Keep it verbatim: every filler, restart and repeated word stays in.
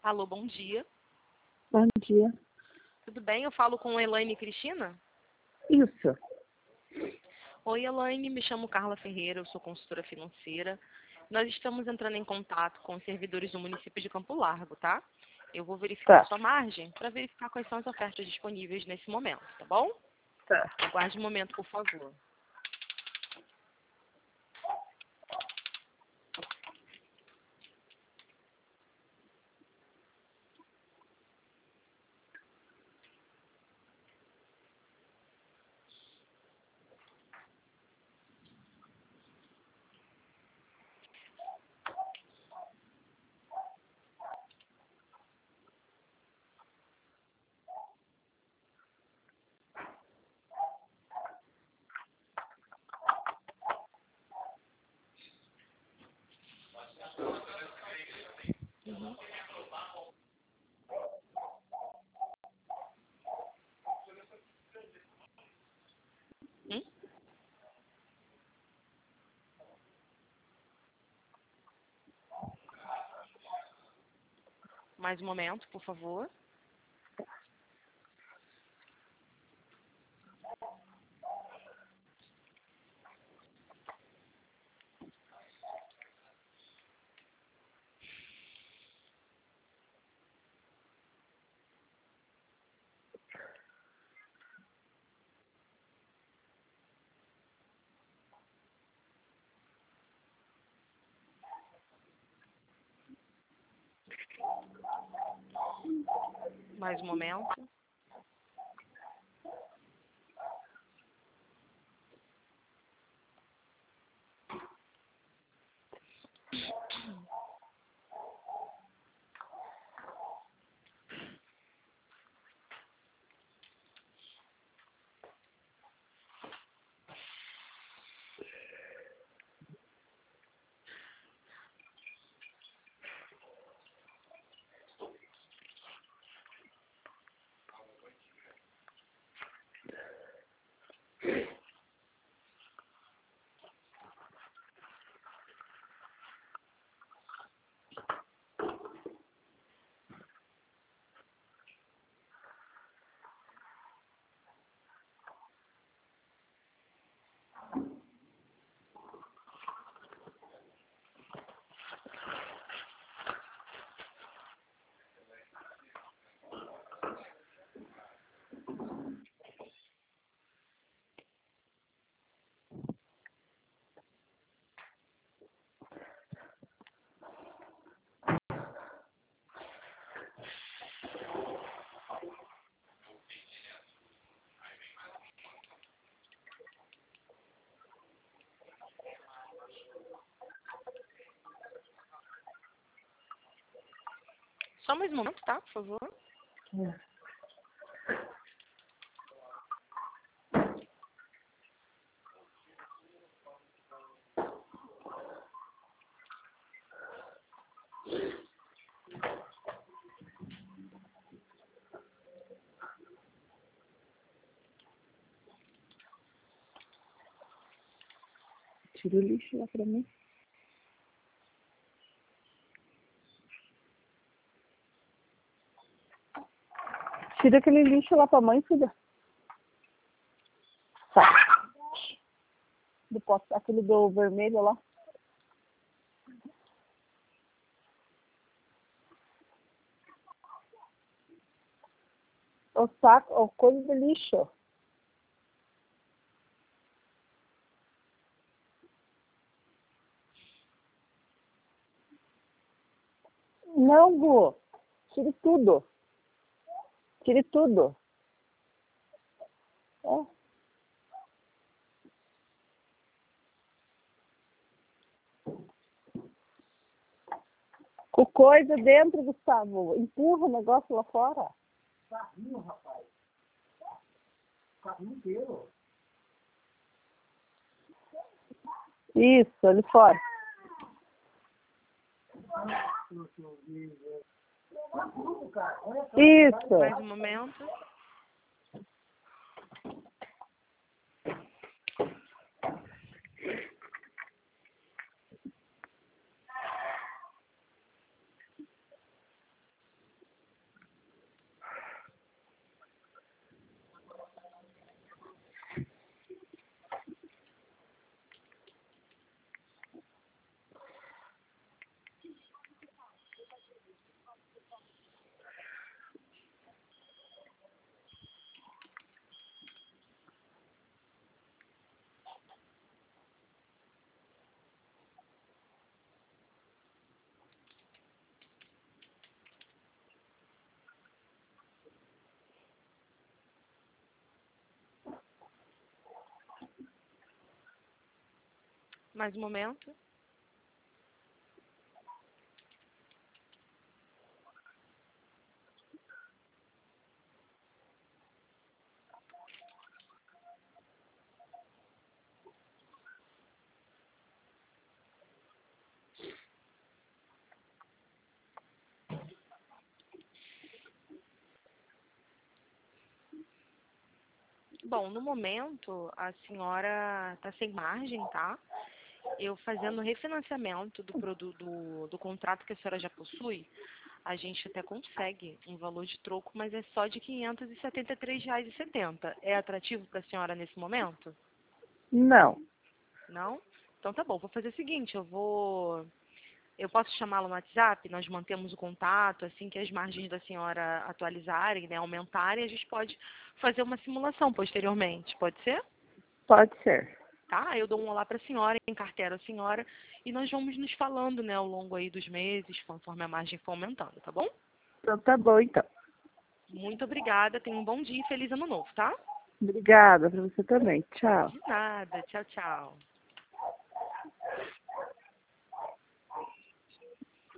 Alô, bom dia. Bom dia. Tudo bem? Eu falo com Elaine Cristina? Isso. Oi, Elaine. Me chamo Carla Ferreira, eu sou consultora financeira. Nós estamos entrando em contato com os servidores do município de Campo Largo, tá? Eu vou verificar Tá. sua margem para verificar quais são as ofertas disponíveis nesse momento, tá bom? Tá. Aguarde um momento, por favor. Uhum. Hum? Mais um momento, por favor. Mais um momento. Só mais um momento, tá? Por favor. É. Tira o lixo lá pra mim. Tira aquele lixo lá pra mãe, filha. Tá. Do pote, aquele do vermelho lá. O saco, o coisa de lixo. Não, Gu. Tire tudo. Tire tudo. É. Com coisa dentro, Gustavo. Empurra o negócio lá fora. Carrinho, rapaz. Carrinho inteiro. Isso, ali fora. Isso. Mais um momento. Mais um momento. Bom, no momento, a senhora está sem margem, tá? Eu fazendo refinanciamento do, produto, do, do contrato que a senhora já possui, a gente até consegue um valor de troco, mas é só de quinhentos e setenta e três reais e setenta centavos. É atrativo para a senhora nesse momento? Não. Não? Então tá bom, vou fazer o seguinte, eu vou... Eu posso chamá-lo no WhatsApp, nós mantemos o contato, assim que as margens da senhora atualizarem, né, aumentarem, a gente pode fazer uma simulação posteriormente, pode ser? Pode ser. Tá? Eu dou um olá para a senhora, encartero a senhora e nós vamos nos falando, né, ao longo aí dos meses, conforme a margem for aumentando, tá bom? Então tá bom, então. Muito obrigada, tenha um bom dia e feliz ano novo, tá? Obrigada para você também. Tchau. De nada, tchau, tchau.